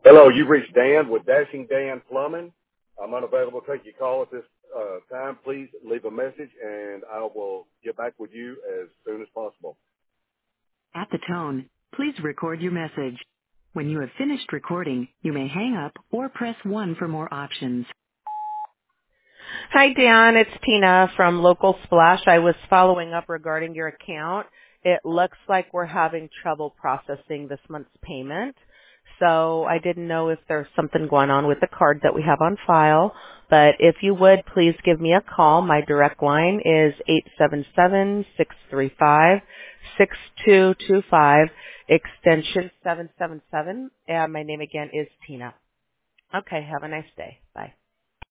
Hello, you've reached Dan with Dashing Dan Plumbing. I'm unavailable to take your call at this time. Please leave a message, and I will get back with you as soon as possible. At the tone, please record your message. When you have finished recording, you may hang up or press 1 for more options. Hi, Dan. It's Tina from Local Splash. I was following up regarding your account. It looks like we're having trouble processing this month's payment. So I didn't know if there's something going on with the card that we have on file. But if you would, please give me a call. My direct line is 877-635-6225, extension 777. And my name again is Tina. Okay, have a nice day. Bye.